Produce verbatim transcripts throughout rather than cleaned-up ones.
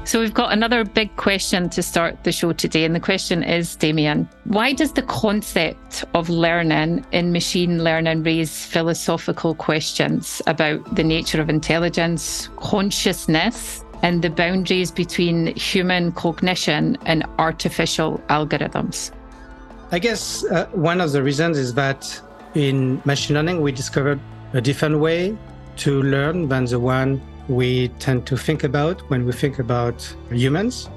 So we've got another big question to start the show today. And the question is, Damien, why does the concept of learning in machine learning raise philosophical questions about the nature of intelligence, consciousness, and the boundaries between human cognition and artificial algorithms? I guess uh, one of the reasons is that in machine learning, we discovered a different way to learn than the one we tend to think about when we think about humans.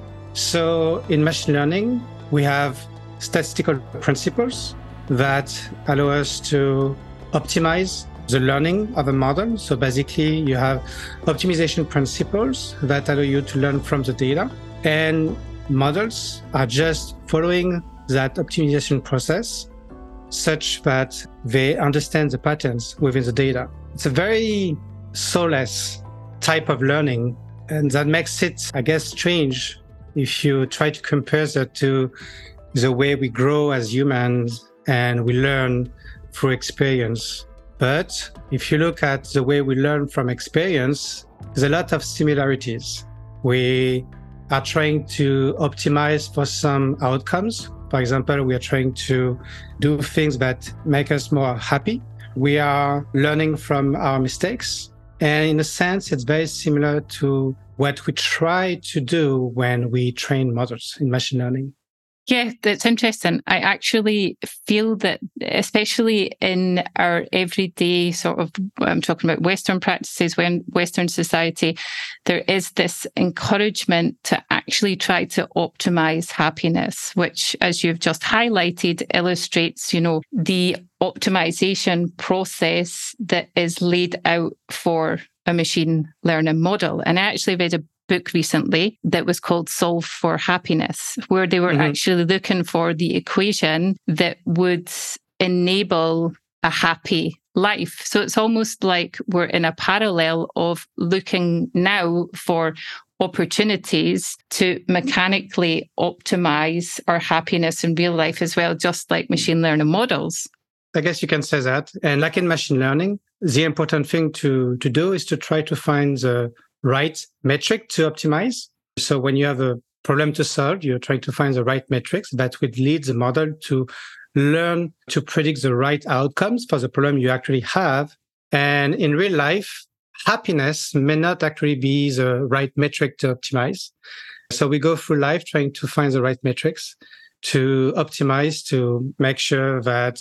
So in machine learning, we have statistical principles that allow us to optimize the learning of a model. So basically, you have optimization principles that allow you to learn from the data. And models are just following that optimization process such that they understand the patterns within the data. It's a very soulless type of learning, and that makes it, I guess, strange if you try to compare that to the way we grow as humans and we learn through experience. But if you look at the way we learn from experience, there's a lot of similarities. We are trying to optimize for some outcomes. For example, we are trying to do things that make us more happy. We are learning from our mistakes. And in a sense, it's very similar to what we try to do when we train models in machine learning. Yeah, that's interesting. I actually feel that, especially in our everyday sort of, I'm talking about Western practices, when Western society, there is this encouragement to actually try to optimize happiness, which, as you've just highlighted, illustrates, you know, the optimization process that is laid out for a machine learning model. And I actually read a book recently that was called Solve for Happiness, where they were mm-hmm. actually looking for the equation that would enable a happy life. So it's almost like we're in a parallel of looking now for opportunities to mechanically optimize our happiness in real life as well, just like machine learning models. I guess you can say that. And like in machine learning, the important thing to, to do is to try to find the right metric to optimize. So when you have a problem to solve, you're trying to find the right metrics that would lead the model to learn to predict the right outcomes for the problem you actually have. And in real life, happiness may not actually be the right metric to optimize. So we go through life trying to find the right metrics to optimize, to make sure that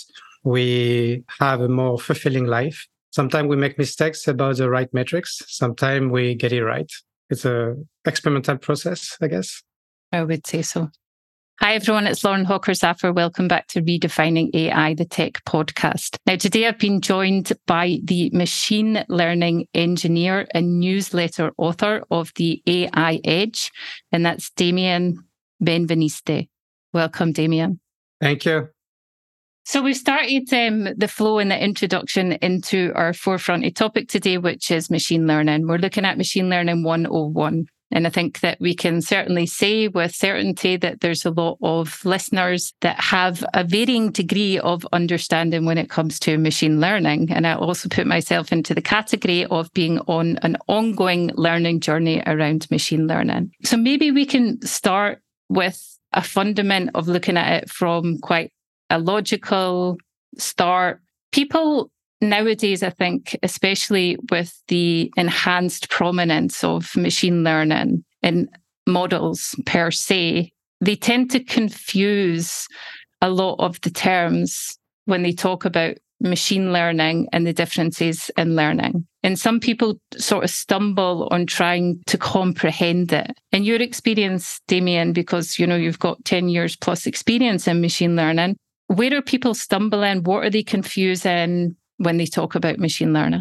we have a more fulfilling life. Sometimes we make mistakes about the right metrics. Sometimes we get it right. It's an experimental process, I guess. I would say so. Hi, everyone. It's Lauren Hawker-Zaffer. Welcome back to Redefining A I, the Tech Podcast. Now, today I've been joined by the machine learning engineer and newsletter author of the A I Edge, and that's Damien Benveniste. Welcome, Damien. Thank you. So we've started um, the flow and the introduction into our forefront topic today, which is machine learning. We're looking at machine learning one oh one. And I think that we can certainly say with certainty that there's a lot of listeners that have a varying degree of understanding when it comes to machine learning. And I also put myself into the category of being on an ongoing learning journey around machine learning. So maybe we can start with a fundament of looking at it from quite a logical start. People nowadays, I think, especially with the enhanced prominence of machine learning in models per se, they tend to confuse a lot of the terms when they talk about machine learning and the differences in learning. And some people sort of stumble on trying to comprehend it. In your experience, Damien, because you know you've got ten years plus experience in machine learning, where are people stumbling? What are they confusing when they talk about machine learning?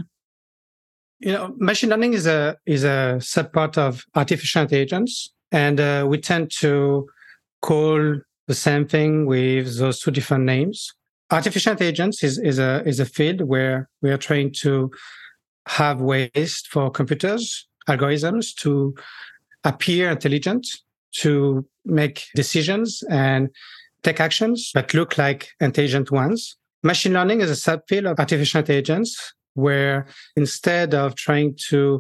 You know, machine learning is a is a subpart of artificial intelligence, and uh, we tend to call the same thing with those two different names. Artificial intelligence is is a is a field where we are trying to have ways for computers, algorithms to appear intelligent, to make decisions and take actions that look like intelligent ones. Machine learning is a subfield of artificial intelligence where instead of trying to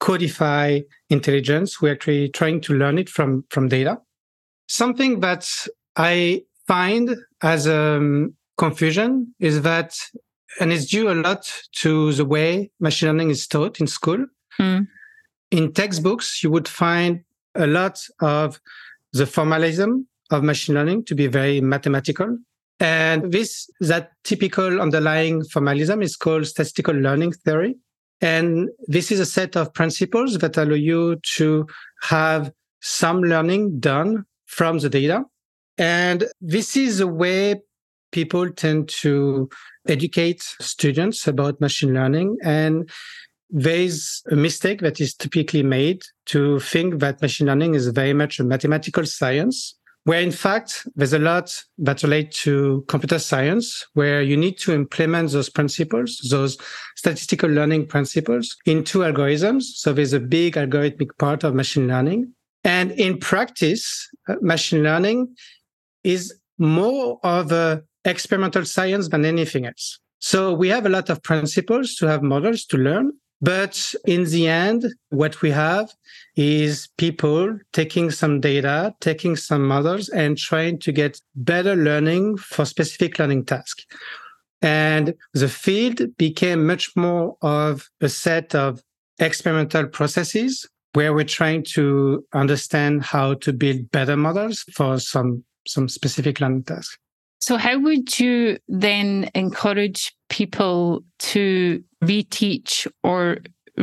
codify intelligence. We're actually trying to learn it from, from data. Something that I find as a um, confusion is that, and it's due a lot to the way machine learning is taught in school. Mm. In textbooks, you would find a lot of the formalism of machine learning to be very mathematical. And this, that typical underlying formalism is called statistical learning theory. And this is a set of principles that allow you to have some learning done from the data. And this is a way people tend to educate students about machine learning. And there's a mistake that is typically made to think that machine learning is very much a mathematical science, where in fact, there's a lot that relate to computer science, where you need to implement those principles, those statistical learning principles into algorithms. So there's a big algorithmic part of machine learning. And in practice, uh, machine learning is more of a experimental science than anything else. So we have a lot of principles to have models to learn. But in the end, what we have is people taking some data, taking some models, and trying to get better learning for specific learning tasks. And the field became much more of a set of experimental processes where we're trying to understand how to build better models for some, some specific learning tasks. So how would you then encourage people to reteach or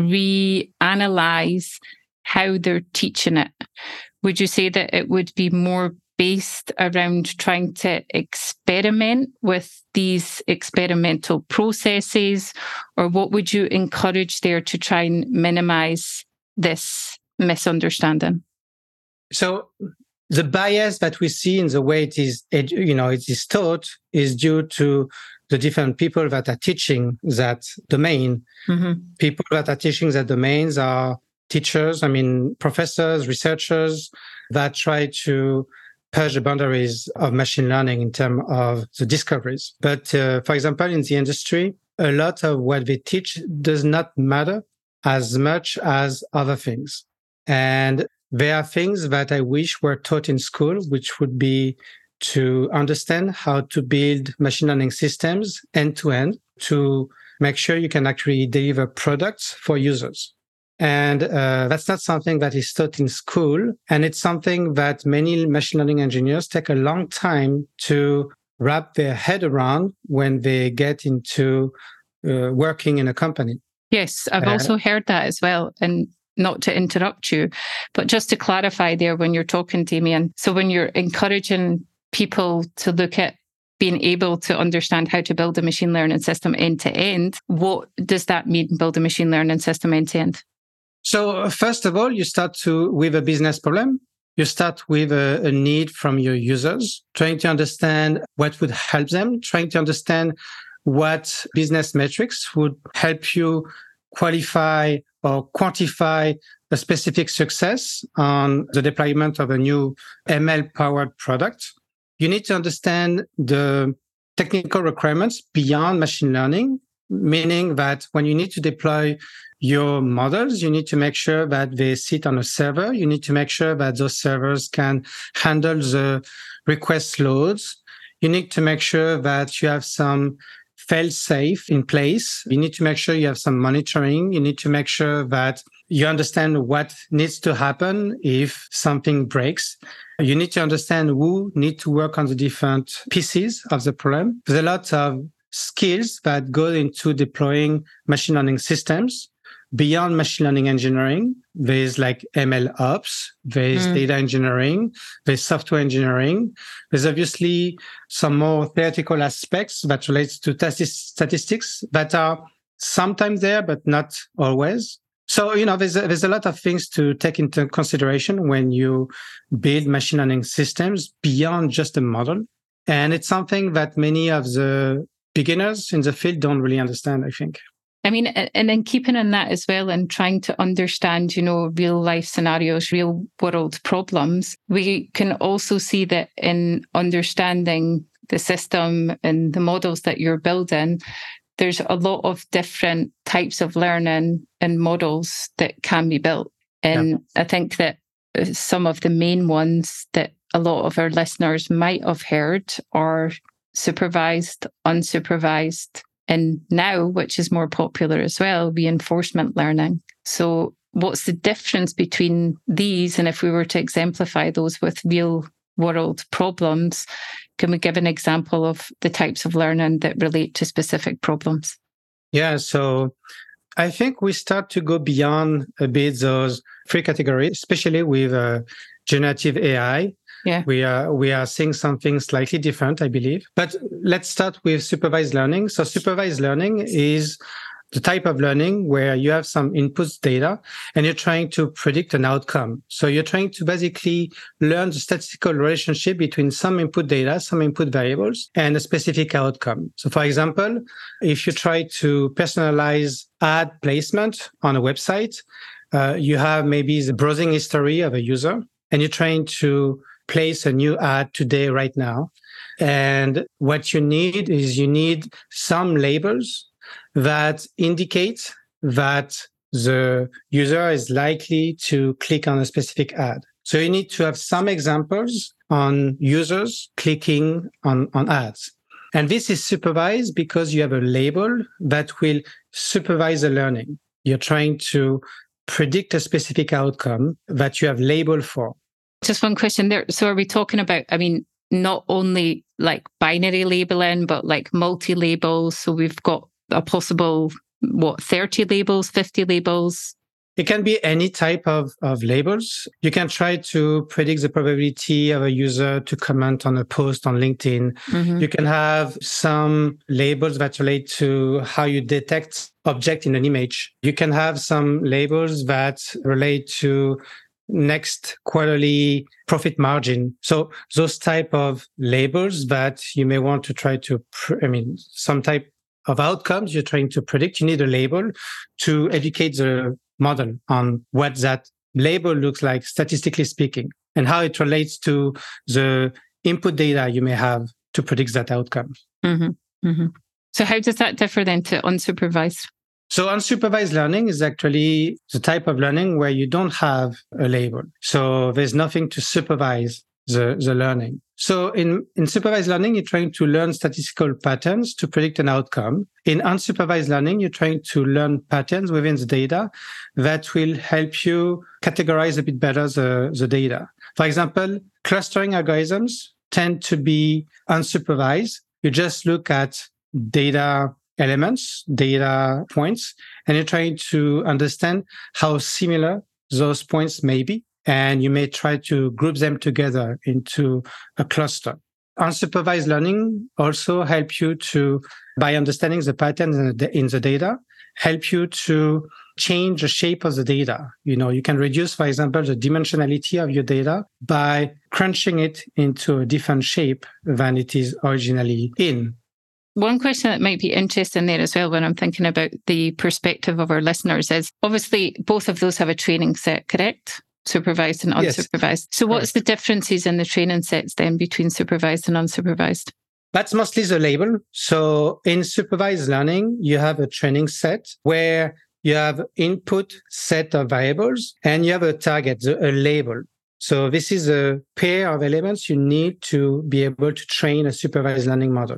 reanalyze how they're teaching it? Would you say that it would be more based around trying to experiment with these experimental processes? Or what would you encourage there to try and minimize this misunderstanding? So the bias that we see in the way it is, you know, it is taught is due to the different people that are teaching that domain. Mm-hmm. People that are teaching that domains are teachers, I mean, professors, researchers that try to push the boundaries of machine learning in terms of the discoveries. But uh, for example, in the industry, a lot of what they teach does not matter as much as other things. And there are things that I wish were taught in school, which would be to understand how to build machine learning systems end to end to make sure you can actually deliver products for users. And uh, that's not something that is taught in school. And it's something that many machine learning engineers take a long time to wrap their head around when they get into uh, working in a company. Yes, I've uh, also heard that as well. And not to interrupt you, but just to clarify there when you're talking, Damien. So when you're encouraging people to look at being able to understand how to build a machine learning system end to end, what does that mean, build a machine learning system end to end? So first of all, you start to with a business problem. You start with a, a need from your users, trying to understand what would help them, trying to understand what business metrics would help you qualify or quantify a specific success on the deployment of a new M L-powered product. You need to understand the technical requirements beyond machine learning, meaning that when you need to deploy your models, you need to make sure that they sit on a server. You need to make sure that those servers can handle the request loads. You need to make sure that you have some fail-safe in place. You need to make sure you have some monitoring. You need to make sure that you understand what needs to happen if something breaks. You need to understand who need to work on the different pieces of the problem. There's a lot of skills that go into deploying machine learning systems. Beyond machine learning engineering, there's like M L ops, there's mm. data engineering, there's software engineering. There's obviously some more theoretical aspects that relates to statistics that are sometimes there, but not always. So, you know, there's a, there's a lot of things to take into consideration when you build machine learning systems beyond just a model. And it's something that many of the beginners in the field don't really understand, I think. I mean, and then keeping in that as well and trying to understand, you know, real life scenarios, real world problems, we can also see that in understanding the system and the models that you're building, there's a lot of different types of learning and models that can be built. And yeah. I think that some of the main ones that a lot of our listeners might have heard are supervised, unsupervised, and now, which is more popular as well, reinforcement learning. So what's the difference between these? And if we were to exemplify those with real world problems, can we give an example of the types of learning that relate to specific problems? Yeah, so I think we start to go beyond a bit those three categories, especially with uh, generative A I. Yeah. We are we are seeing something slightly different, I believe. But let's start with supervised learning. So supervised learning is the type of learning where you have some input data and you're trying to predict an outcome. So you're trying to basically learn the statistical relationship between some input data, some input variables, and a specific outcome. So for example, if you try to personalize ad placement on a website, uh, you have maybe the browsing history of a user, and you're trying to place a new ad today, right now. And what you need is you need some labels that indicate that the user is likely to click on a specific ad. So you need to have some examples on users clicking on, on ads. And this is supervised because you have a label that will supervise the learning. You're trying to predict a specific outcome that you have labeled for. Just one question there. So are we talking about, I mean, not only like binary labeling, but like multi-labels? So we've got a possible, what, thirty labels, fifty labels? It can be any type of, of labels. You can try to predict the probability of a user to comment on a post on LinkedIn. Mm-hmm. You can have some labels that relate to how you detect object in an image. You can have some labels that relate to next quarterly profit margin. So those type of labels that you may want to try to, pr- I mean, some type of outcomes you're trying to predict, you need a label to educate the model on what that label looks like, statistically speaking, and how it relates to the input data you may have to predict that outcome. Mm-hmm. Mm-hmm. So how does that differ then to unsupervised? So unsupervised learning is actually the type of learning where you don't have a label. So there's nothing to supervise the, the learning. So in, in supervised learning, you're trying to learn statistical patterns to predict an outcome. In unsupervised learning, you're trying to learn patterns within the data that will help you categorize a bit better the, the data. For example, clustering algorithms tend to be unsupervised. You just look at data elements, data points, and you're trying to understand how similar those points may be. And you may try to group them together into a cluster. Unsupervised learning also helps you to, by understanding the patterns in the, in the data, help you to change the shape of the data. You know, you can reduce, for example, the dimensionality of your data by crunching it into a different shape than it is originally in. One question that might be interesting there as well when I'm thinking about the perspective of our listeners is obviously both of those have a training set, correct? Supervised and unsupervised. Yes. So what's the differences in the training sets then between supervised and unsupervised? That's mostly the label. So in supervised learning, you have a training set where you have input set of variables and you have a target, a label. So this is a pair of elements you need to be able to train a supervised learning model.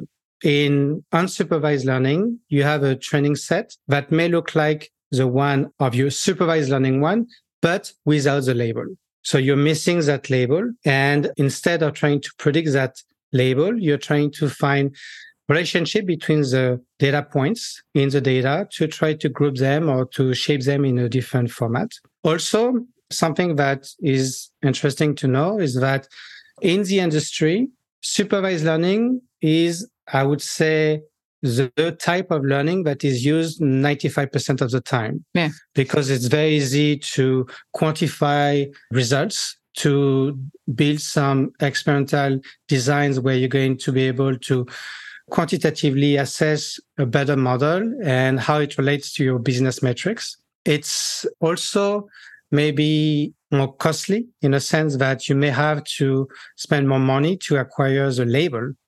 In unsupervised learning, you have a training set that may look like the one of your supervised learning one, but without the label. So you're missing that label. And instead of trying to predict that label, you're trying to find relationship between the data points in the data to try to group them or to shape them in a different format. Also, something that is interesting to know is that in the industry, supervised learning is, I would say, the type of learning that is used ninety-five percent of the time. Yeah. Because it's very easy to quantify results, to build some experimental designs where you're going to be able to quantitatively assess a better model and how it relates to your business metrics. It's also maybe more costly in a sense that you may have to spend more money to acquire the label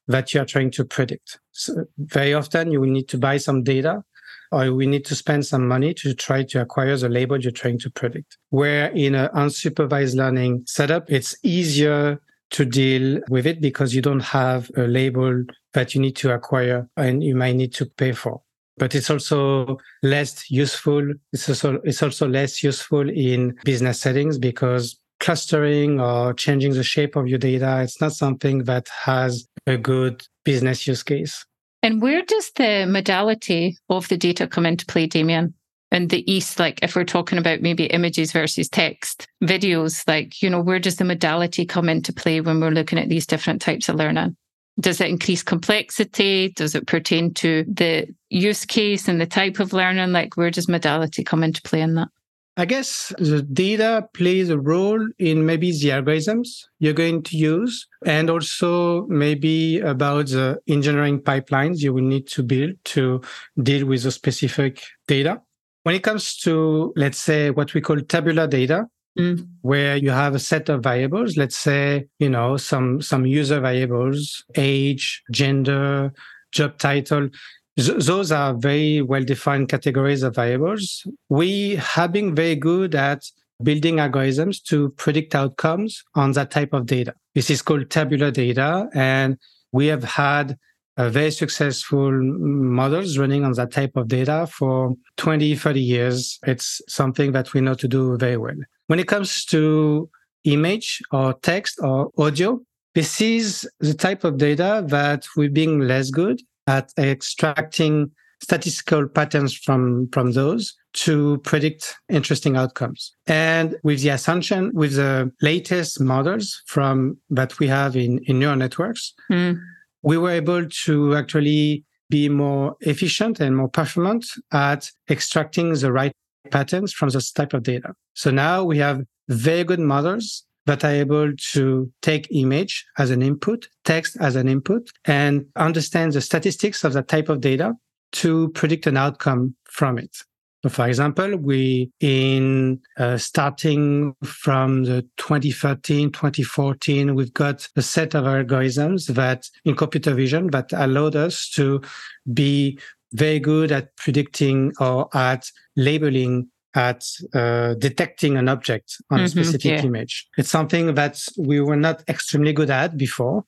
that you are trying to predict. So very often you will need to buy some data, or we need to spend some money to try to acquire the label you're trying to predict. Where in an unsupervised learning setup, it's easier to deal with it because you don't have a label that you need to acquire and you might need to pay for. But it's also less useful. It's also, it's also less useful in business settings because clustering or changing the shape of your data, it's not something that has a good business use case. And where does the modality of the data come into play, Damien? In the East, like if we're talking about maybe images versus text, videos, like, you know, where does the modality come into play when we're looking at these different types of learning? Does it increase complexity? Does it pertain to the use case and the type of learning? Like, where does modality come into play in that? I guess the data plays a role in maybe the algorithms you're going to use, and also maybe about the engineering pipelines you will need to build to deal with the specific data. When it comes to, let's say, what we call tabular data, mm. where you have a set of variables, let's say, you know, some, some user variables, age, gender, job title, th- those are very well-defined categories of variables. We have been very good at building algorithms to predict outcomes on that type of data. This is called tabular data, and we have had Uh, very successful models running on that type of data for twenty, thirty years. It's something that we know to do very well. When it comes to image or text or audio, this is the type of data that we're being less good at extracting statistical patterns from, from those to predict interesting outcomes. And with the assumption, with the latest models from that we have in, in neural networks, mm. we were able to actually be more efficient and more performant at extracting the right patterns from this type of data. So now we have very good models that are able to take image as an input, text as an input, and understand the statistics of that type of data to predict an outcome from it. So for example, we, in uh, starting from the twenty thirteen, twenty fourteen, we've got a set of algorithms that in computer vision that allowed us to be very good at predicting or at labeling, at uh, detecting an object on mm-hmm, a specific yeah. image. It's something that we were not extremely good at before.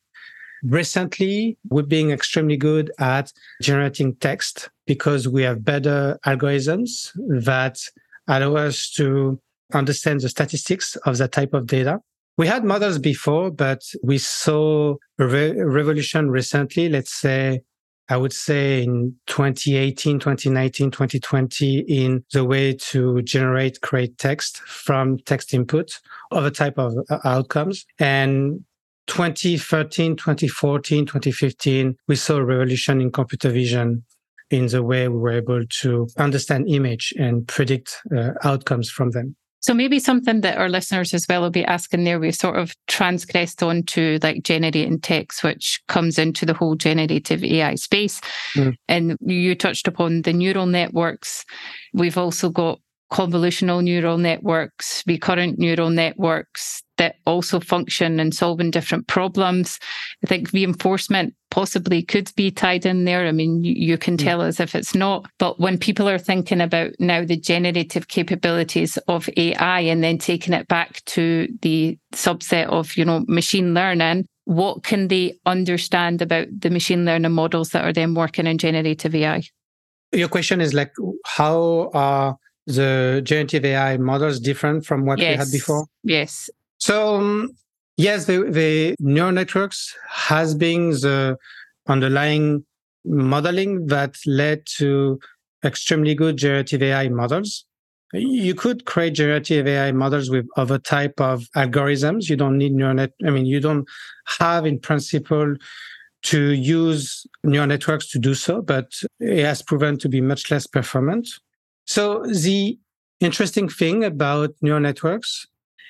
Recently, we're being extremely good at generating text because we have better algorithms that allow us to understand the statistics of that type of data. We had models before, but we saw a re- revolution recently, let's say, I would say in twenty eighteen, twenty nineteen, twenty twenty, in the way to generate, create text from text input, other type of outcomes. And twenty thirteen, twenty fourteen, twenty fifteen, we saw a revolution in computer vision in the way we were able to understand image and predict uh, outcomes from them. So maybe something that our listeners as well will be asking there, we've sort of transgressed onto like generating text, which comes into the whole generative A I space. Mm. And you touched upon the neural networks. We've also got convolutional neural networks, recurrent neural networks that also function in solving different problems. I think reinforcement possibly could be tied in there. I mean, you, you can tell us if it's not. But when people are thinking about now the generative capabilities of A I and then taking it back to the subset of, you know, machine learning, what can they understand about the machine learning models that are then working in generative A I? Your question is like, how are the generative A I models different from what yes. we had before? Yes. So, um, yes, the, the neural networks has been the underlying modeling that led to extremely good generative A I models. You could create generative A I models with other type of algorithms. You don't need neural net. I mean, you don't have in principle to use neural networks to do so, but it has proven to be much less performant. So the interesting thing about neural networks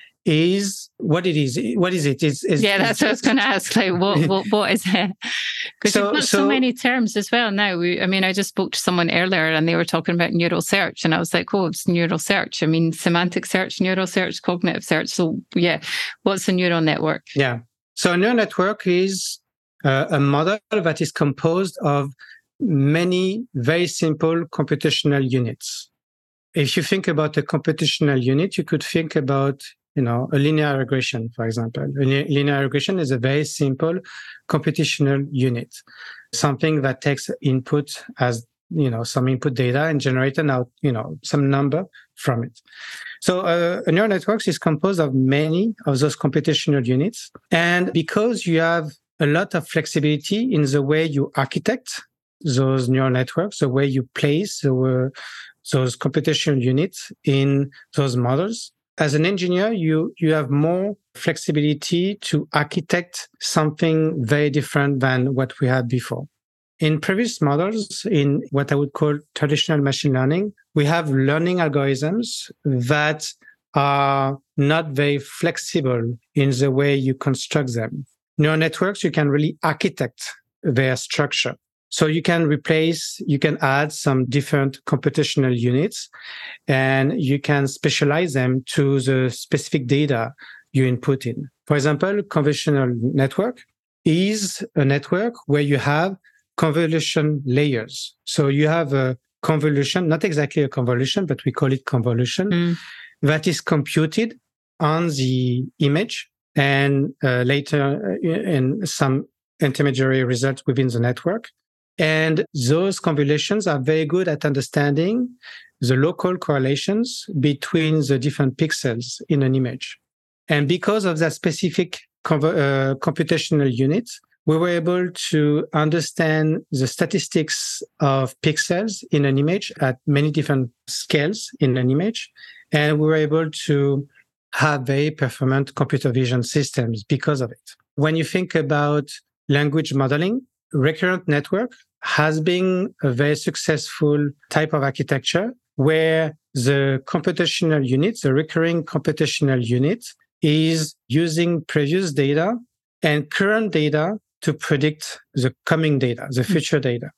is what it is. What is it? It's, it's, yeah, that's what I was going to ask. Like, what, what, what is it? Because so, you've got so, so many terms as well now. We, I mean, I just spoke to someone earlier and they were talking about neural search, and I was like, oh, it's neural search. I mean, semantic search, neural search, cognitive search. So, yeah, what's a neural network? Yeah. So a neural network is uh, a model that is composed of many very simple computational units. If you think about a computational unit, you could think about, you know, a linear regression, for example. A linear regression is a very simple computational unit, something that takes input as, you know, some input data and generate an out, you know, some number from it. So uh, a neural network is composed of many of those computational units. And because you have a lot of flexibility in the way you architect those neural networks, the way you place the, those computational units in those models, as an engineer, you, you have more flexibility to architect something very different than what we had before. In previous models, in what I would call traditional machine learning, we have learning algorithms that are not very flexible in the way you construct them. Neural networks, you can really architect their structure. So you can replace, you can add some different computational units, and you can specialize them to the specific data you input in. For example, convolutional network is a network where you have convolution layers. So you have a convolution, not exactly a convolution, but we call it convolution, mm. that is computed on the image and uh, later in some intermediary results within the network. And those convolutions are very good at understanding the local correlations between the different pixels in an image. And because of that specific conv- uh, computational unit, we were able to understand the statistics of pixels in an image at many different scales in an image. And we were able to have very performant computer vision systems because of it. When you think about language modeling, recurrent network has been a very successful type of architecture where the computational unit, the recurring computational unit, is using previous data and current data to predict the coming data, the future data.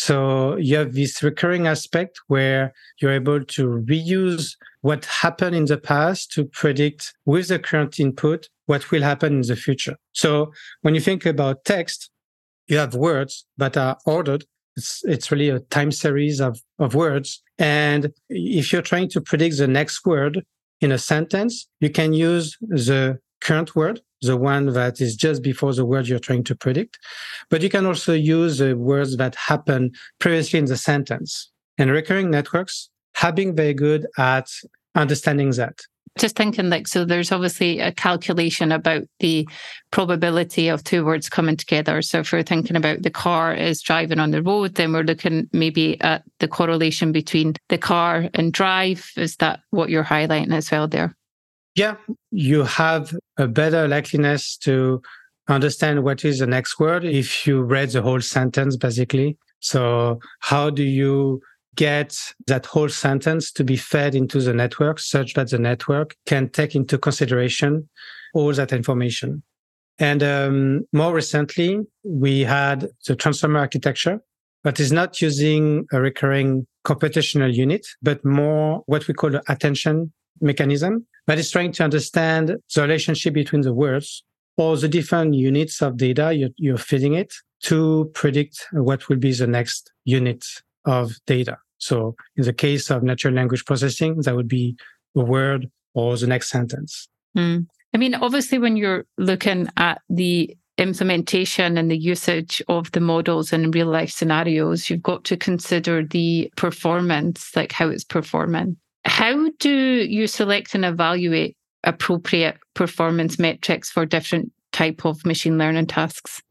So you have this recurring aspect where you're able to reuse what happened in the past to predict with the current input what will happen in the future. So when you think about text, you have words that are ordered. It's, it's really a time series of, of words. And if you're trying to predict the next word in a sentence, you can use the current word, the one that is just before the word you're trying to predict. But you can also use the words that happened previously in the sentence. And recurring networks have been very good at understanding that. Just thinking like, so there's obviously a calculation about the probability of two words coming together. So if we're thinking about the car is driving on the road, then we're looking maybe at the correlation between the car and drive. Is that what you're highlighting as well there? Yeah, you have a better likeliness to understand what is the next word if you read the whole sentence, basically. So how do you get that whole sentence to be fed into the network such that the network can take into consideration all that information? And um, more recently, we had the transformer architecture that is not using a recurring computational unit, but more what we call an attention mechanism that is trying to understand the relationship between the words or the different units of data you're, you're feeding it to predict what will be the next unit of data. So in the case of natural language processing, that would be a word or the next sentence. Mm. I mean, obviously, when you're looking at the implementation and the usage of the models in real life scenarios, you've got to consider the performance, like how it's performing. How do you select and evaluate appropriate performance metrics for different type of machine learning tasks?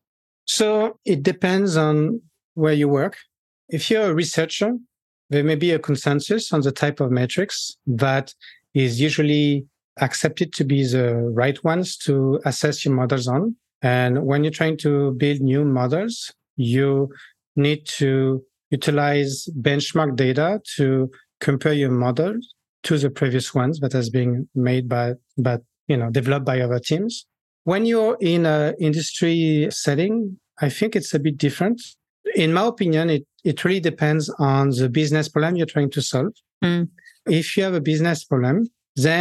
So it depends on where you work. If you're a researcher, there may be a consensus on the type of metrics that is usually accepted to be the right ones to assess your models on. And when you're trying to build new models, you need to utilize benchmark data to compare your model to the previous ones that has been made by, but you know, developed by other teams. When you're in an industry setting, I think it's a bit different. In my opinion, it, it really depends on the business problem you're trying to solve. Mm. If you have a business problem, then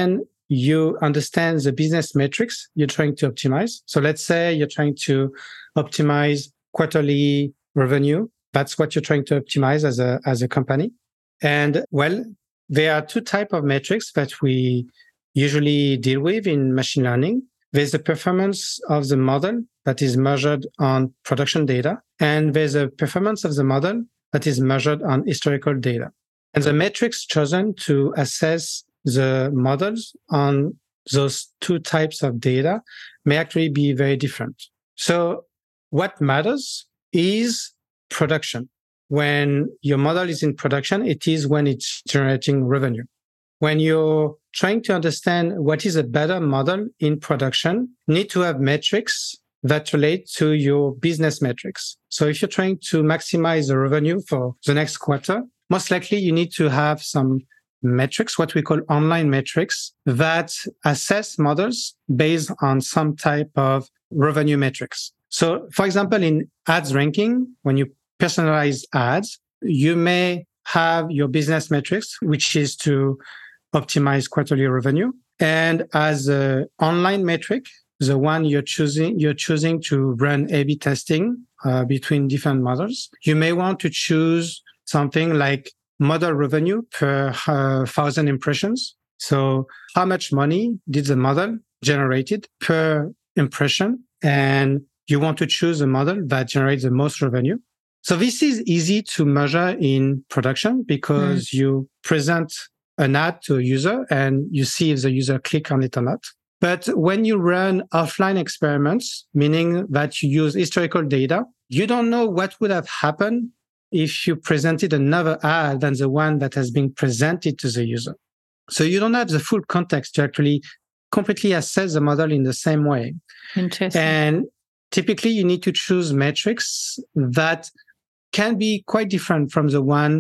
you understand the business metrics you're trying to optimize. So let's say you're trying to optimize quarterly revenue. That's what you're trying to optimize as a, as a company. And well, there are two types of metrics that we usually deal with in machine learning. There's the performance of the model that is measured on production data, and there's a performance of the model that is measured on historical data. And the metrics chosen to assess the models on those two types of data may actually be very different. So what matters is production. When your model is in production, it is when it's generating revenue. When you're trying to understand what is a better model in production, you need to have metrics that relate to your business metrics. So if you're trying to maximize the revenue for the next quarter, most likely you need to have some metrics, what we call online metrics, that assess models based on some type of revenue metrics. So for example, in ads ranking, when you personalize ads, you may have your business metrics, which is to optimize quarterly revenue. And as an online metric, the one you're choosing, you're choosing to run A B testing uh, between different models. You may want to choose something like model revenue per uh, thousand impressions. So how much money did the model generated per impression? And you want to choose a model that generates the most revenue. So this is easy to measure in production because mm. you present an ad to a user and you see if the user click on it or not. But when you run offline experiments, meaning that you use historical data, you don't know what would have happened if you presented another ad than the one that has been presented to the user. So you don't have the full context to actually completely assess the model in the same way. Interesting. And typically you need to choose metrics that can be quite different from the one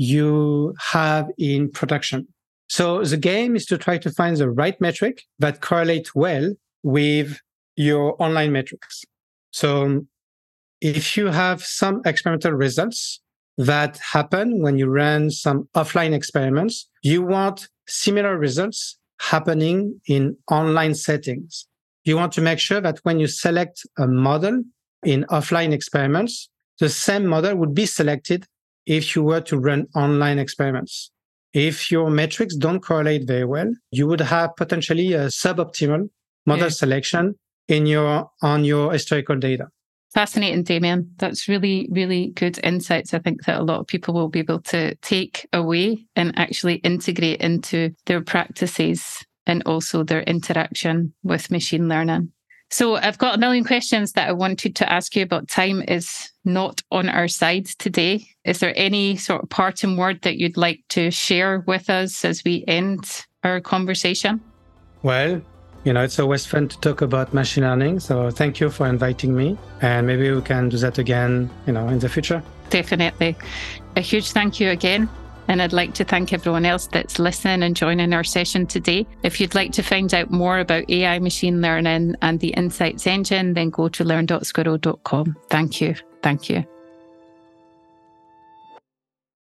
you have in production. So the game is to try to find the right metric that correlate well with your online metrics. So if you have some experimental results that happen when you run some offline experiments, you want similar results happening in online settings. You want to make sure that when you select a model in offline experiments, the same model would be selected if you were to run online experiments. If your metrics don't correlate very well, you would have potentially a suboptimal model yeah. selection in your on your historical data. Fascinating, Damien. That's really, really good insights. I think that a lot of people will be able to take away and actually integrate into their practices and also their interaction with machine learning. So I've got a million questions that I wanted to ask you, but time is not on our side today. Is there any sort of parting word that you'd like to share with us as we end our conversation? Well, you know, it's always fun to talk about machine learning. So thank you for inviting me. And maybe we can do that again, you know, in the future. Definitely. A huge thank you again. And I'd like to thank everyone else that's listening and joining our session today. If you'd like to find out more about A I machine learning and the Insights Engine, then go to learn dot squirrel dot com. Thank you. Thank you.